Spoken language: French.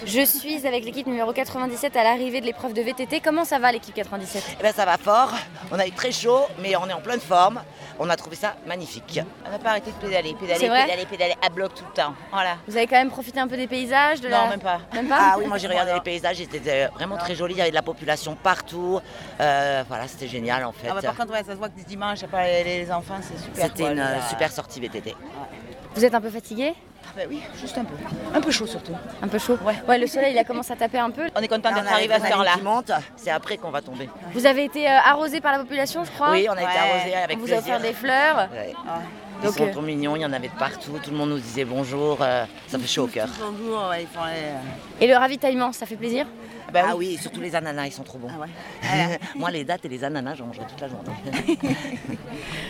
Je suis avec l'équipe numéro 97 à l'arrivée de l'épreuve de VTT. Comment ça va l'équipe 97 ? Eh ben, ça va fort, on a eu très chaud, mais on est en pleine forme. On a trouvé ça magnifique. On n'a pas arrêté de pédaler, C'est vrai pédaler à bloc tout le temps. Voilà. Vous avez quand même profité un peu des paysages Non, même pas. Même pas Ah oui, moi j'ai regardé les paysages, c'était vraiment très joli, il y avait de la population partout. Voilà, c'était génial en fait. Ah bah, par contre, ouais, ça se voit que dimanche, les enfants, c'est super. C'était une super sortie VTT. Vous êtes un peu fatigué ? Ah bah oui, juste un peu. Un peu chaud surtout. Un peu chaud ? Ouais, le soleil il a commencé à taper un peu. On est content d'être On a arrivé à cette heure-là. qui monte, c'est après qu'on va tomber. Vous avez été arrosé par la population, je crois ? Oui, on a été arrosés avec On vous a plaisir. offert des fleurs. Ouais. Ils Donc, sont trop mignons, il y en avait de partout, tout le monde nous disait bonjour, ça fait chaud au cœur. Bonjour, ouais, ils font Et le ravitaillement, ça fait plaisir ? Ben Ah oui, surtout les ananas, ils sont trop bons. Ah ouais. Moi, les dattes et les ananas, j'en mangerai toute la journée.